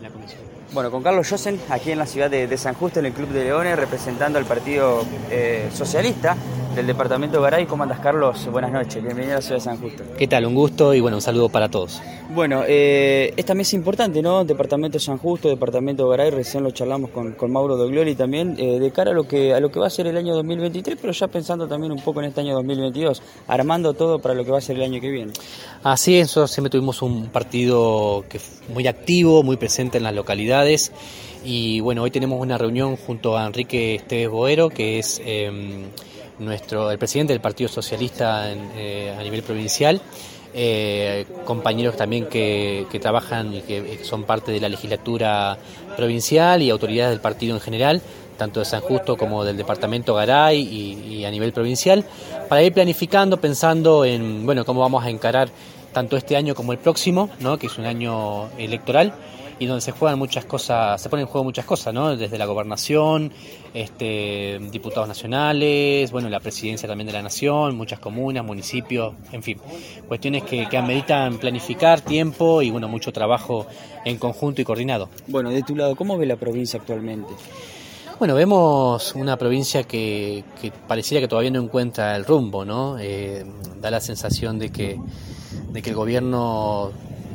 la comisión. Bueno, con Carlos Josen, aquí en la ciudad de San Justo, en el Club de Leones, representando al Partido Socialista del departamento de Garay. ¿Cómo andas, Carlos? Buenas noches, bienvenido a la ciudad de San Justo. ¿Qué tal? Un gusto y bueno, un saludo para todos. Bueno, esta mesa importante, ¿no? Departamento de San Justo, departamento de Garay, recién lo charlamos con Mauro Doglioli también, de cara a lo que va a ser el año 2023, pero ya pensando también un poco en este año 2022, armando todo para lo que va a ser el año que viene. Así es, nosotros siempre tuvimos un partido que fue muy activo, muy presente en las localidades y bueno, hoy tenemos una reunión junto a Enrique Esteves Boero, que es el presidente del Partido Socialista a nivel provincial, compañeros también que trabajan y que son parte de la legislatura provincial y autoridades del partido en general, tanto de San Justo como del departamento Garay y a nivel provincial, para ir planificando, pensando en cómo vamos a encarar tanto este año como el próximo, ¿no? Que es un año electoral y donde se juegan muchas cosas, se ponen en juego muchas cosas, ¿no? Desde la gobernación, diputados nacionales, la presidencia también de la nación, muchas comunas, municipios, en fin, cuestiones que ameritan planificar tiempo y mucho trabajo en conjunto y coordinado. Bueno, de tu lado, ¿cómo ve la provincia actualmente? Bueno, vemos una provincia que pareciera que todavía no encuentra el rumbo, ¿no? Da la sensación de que el gobierno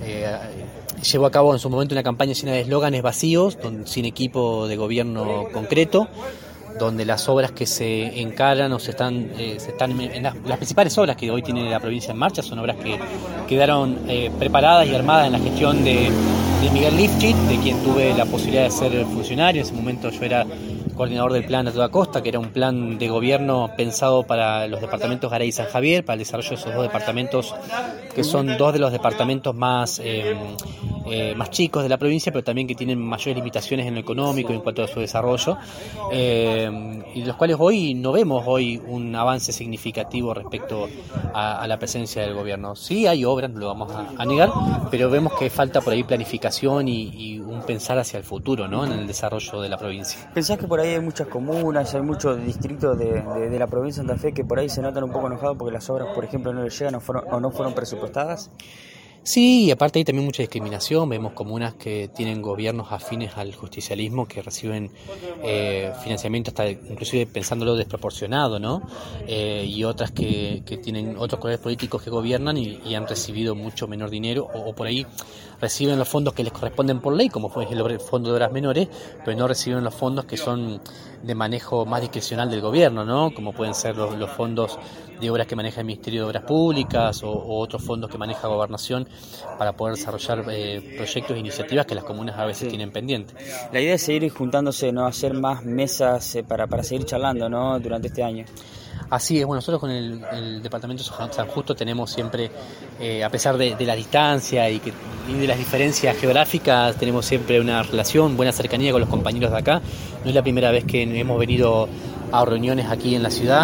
llevó a cabo en su momento una campaña llena de eslóganes vacíos, sin equipo de gobierno concreto, donde las obras que se encaran o se están en las principales obras que hoy tiene la provincia en marcha son obras que quedaron preparadas y armadas en la gestión de Miguel Lifchit, de quien tuve la posibilidad de ser funcionario. En ese momento yo era coordinador del plan a toda costa, que era un plan de gobierno pensado para los departamentos Garay y San Javier, para el desarrollo de esos dos departamentos, que son dos de los departamentos más chicos de la provincia, pero también que tienen mayores limitaciones en lo económico en cuanto a su desarrollo, y de los cuales hoy no vemos un avance significativo respecto a la presencia del gobierno. Sí hay obras, no lo vamos a negar, pero vemos que falta por ahí planificación y un pensar hacia el futuro, ¿no? En el desarrollo de la provincia. ¿Pensás que por ahí hay muchas comunas, hay muchos distritos de la provincia de Santa Fe que por ahí se notan un poco enojados porque las obras, por ejemplo, no les llegan o no fueron presupuestadas? Sí, y aparte hay también mucha discriminación. Vemos comunas que tienen gobiernos afines al justicialismo que reciben financiamiento hasta inclusive pensándolo desproporcionado, ¿no? Y otras que tienen otros colores políticos que gobiernan y han recibido mucho menor dinero o por ahí reciben los fondos que les corresponden por ley, como fue el Fondo de Obras Menores, pero no reciben los fondos que son de manejo más discrecional del gobierno, ¿no? Como pueden ser los fondos de obras que maneja el Ministerio de Obras Públicas o otros fondos que maneja Gobernación para poder desarrollar proyectos e iniciativas que las comunas a veces tienen pendientes. La idea es seguir juntándose, ¿no? Hacer más mesas para seguir charlando, ¿no? Durante este año. Así es, nosotros con el departamento de San Justo tenemos siempre, a pesar de la distancia y de las diferencias geográficas, tenemos siempre una relación, buena cercanía con los compañeros de acá. No es la primera vez que hemos venido a reuniones aquí en la ciudad.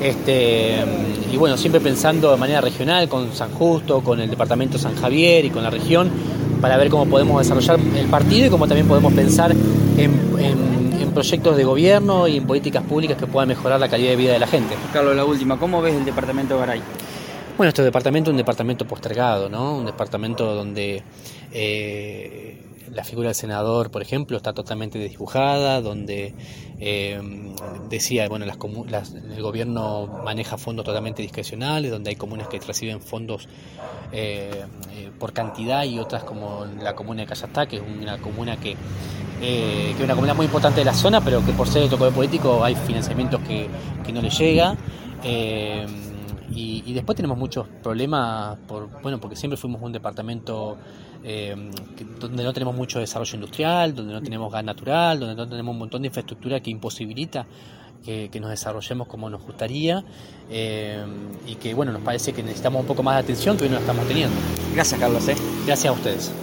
Y siempre pensando de manera regional con San Justo, con el departamento San Javier y con la región, para ver cómo podemos desarrollar el partido y cómo también podemos pensar en proyectos de gobierno y en políticas públicas que puedan mejorar la calidad de vida de la gente. Carlos, la última, ¿cómo ves el departamento de Garay? Bueno, este departamento es un departamento postergado, ¿no? Un departamento donde la figura del senador, por ejemplo, está totalmente desdibujada, donde el gobierno maneja fondos totalmente discrecionales, donde hay comunas que reciben fondos por cantidad y otras como la comuna de Cayastá, que es una comuna que es una comuna muy importante de la zona, pero que por ser otro color político hay financiamientos que no le llega. Y después tenemos muchos problemas porque siempre fuimos un departamento donde no tenemos mucho desarrollo industrial, donde no tenemos gas natural, donde no tenemos un montón de infraestructura que imposibilita que nos desarrollemos como nos gustaría, y que nos parece que necesitamos un poco más de atención que hoy no estamos teniendo. Gracias, Carlos. Gracias a ustedes.